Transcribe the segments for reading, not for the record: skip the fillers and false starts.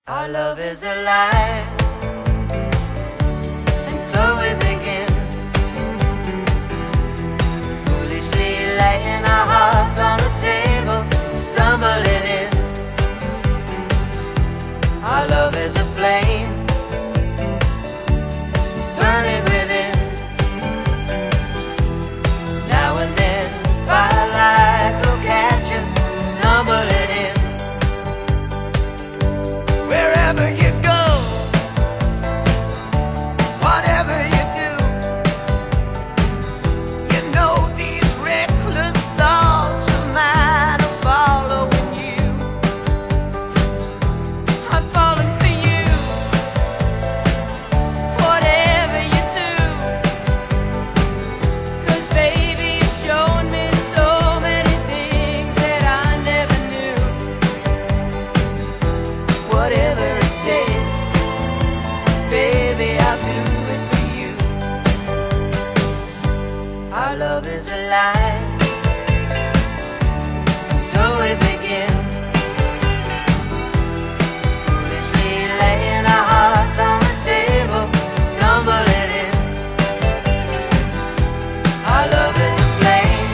Our love is alive, and so we begin, foolishly laying our hearts on the table, stumbling in. Our love is a flame, burning within. Now and then, firelight will catch us, stumbling in. Wherever you go, whatever you do, you know these reckless thoughts of mine are following you. I'm falling for you, whatever you do, 'cause baby you've shown me so many things that I never knew. Whatever it takes, baby, I'll do it for you. Our love is alive, so we begin, foolishly laying our hearts on the table, stumbling in. Our love is a flame,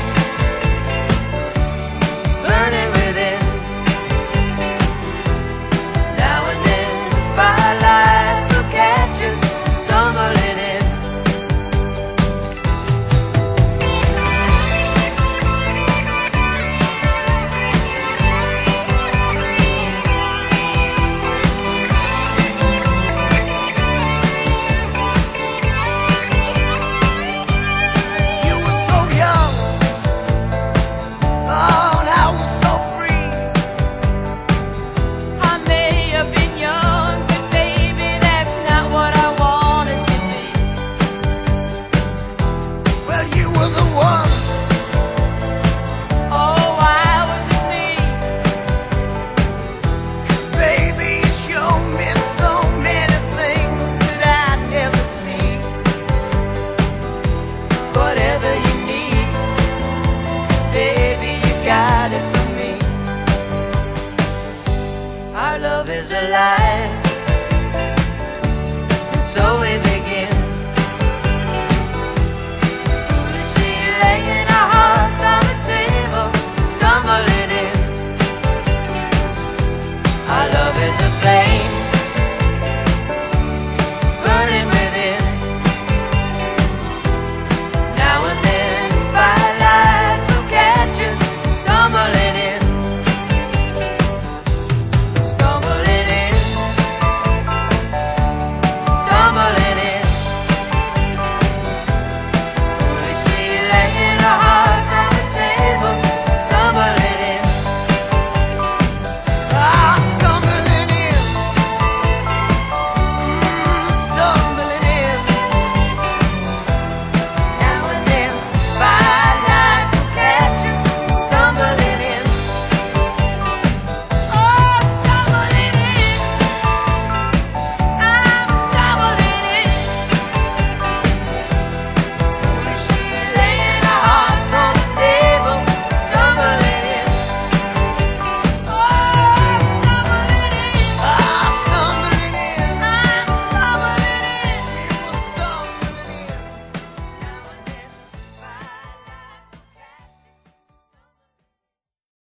burning within. Now and then, firelight will catch us, stumbling in. You were so young, oh, and I was so free. I may have been young, but baby that's not what I wanted to be. Well, you were the one. Oh, why was it me? Baby, you showed me so many things that I'd never see. Whatever you need, baby, you got it for me. Our love is alive, and so we begin, foolishly laying our hearts on the table, stumbling in. Our love is a flame,